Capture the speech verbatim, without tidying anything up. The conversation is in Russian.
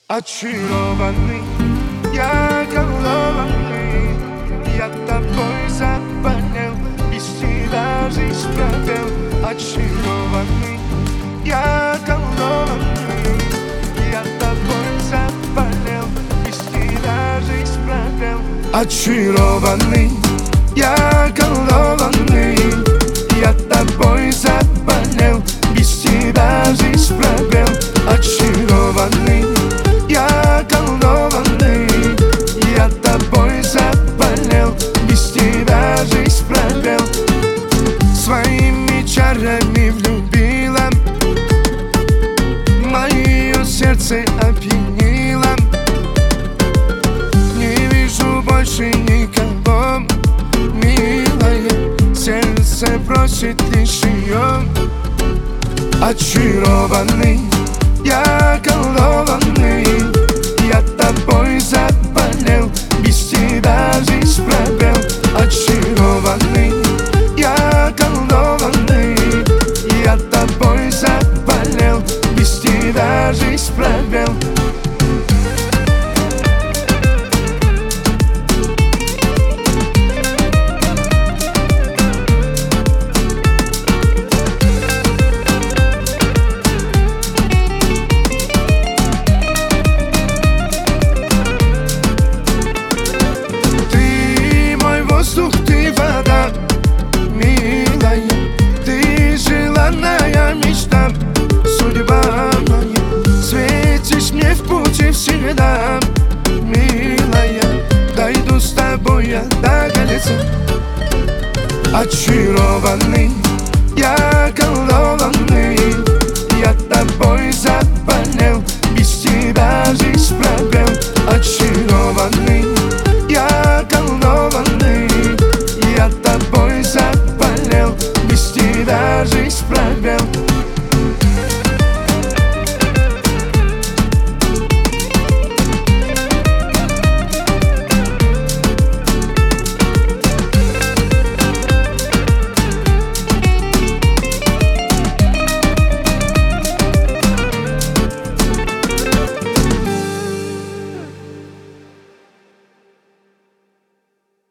Очарованный, я голованный, я тобой заболел, без тебя жизнь провел. Очарованный, я голованный, я тобой заболел, без тебя жизнь провел. Очарованный, я голованный, я тобой заболел, без тебя жизнь провел. Очарованный, я голованный, я тобой заболел, без тебя жизнь провел. Своими чарами влюбила, мое сердце опьянило. Не вижу больше никого, милая, сердце просит лишь ее. Очарованный, я голованный, я тобой заболел, без тебя жизнь провел. Очарованный, я голованный, я тобой заболел, без тебя жизнь провел. Воздух, ты вода, милая, ты желанная мечта, судьба моя. Светишь мне в пути всегда, милая, дойду с тобой я до конца. Очарованный, я голованный, я тобой заболел, без тебя жизнь